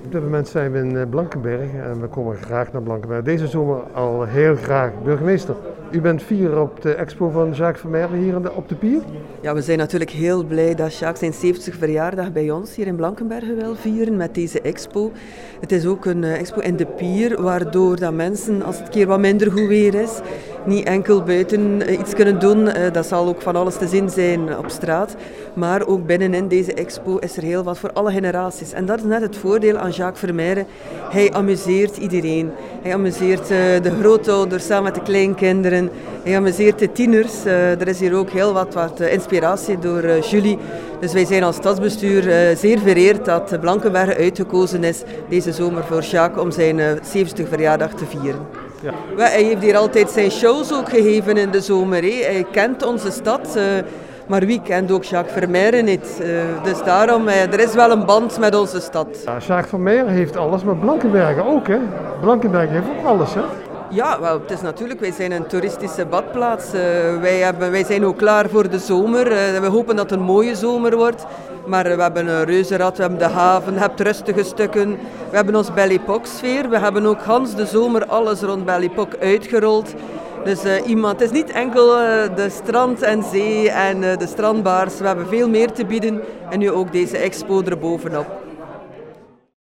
Op dit moment zijn we in Blankenberg en we komen graag naar Blankenberg. Deze zomer al heel graag. Burgemeester, u bent fier op de expo van Jacques Vermeire hier op de pier? Ja, we zijn natuurlijk heel blij dat Jacques zijn 70 verjaardag bij ons hier in Blankenberg wil vieren met deze expo. Het is ook een expo in de pier, waardoor dat mensen, als het een keer wat minder goed weer is, niet enkel buiten iets kunnen doen. Dat zal ook van alles te zien zijn op straat. Maar ook binnenin deze expo is er heel wat voor alle generaties. En dat is net het voordeel aan Jacques Vermeire. Hij amuseert iedereen. Hij amuseert de grootouders samen met de kleinkinderen. Hij amuseert de tieners. Er is hier ook heel wat inspiratie door Julie. Dus wij zijn als stadsbestuur zeer vereerd dat Blankenberg uitgekozen is deze zomer voor Jacques om zijn 70 verjaardag te vieren. Ja. Hij heeft hier altijd zijn shows ook gegeven in de zomer. Hij kent onze stad. Maar wie kent ook Jacques Vermeire niet? Dus daarom, er is wel een band met onze stad. Ja, Jacques Vermeire heeft alles, maar Blankenberg ook, hè? Blankenberg heeft ook alles, hè? Ja, wel, het is natuurlijk, wij zijn een toeristische badplaats. Wij zijn ook klaar voor de zomer. We hopen dat het een mooie zomer wordt. Maar we hebben een reuzenrad, we hebben de haven, je hebt rustige stukken. We hebben ons Belle Époque sfeer. We hebben ook gans de zomer alles rond Belle Époque uitgerold. Dus het is niet enkel de strand en zee en de strandbars. We hebben veel meer te bieden en nu ook deze expo erbovenop.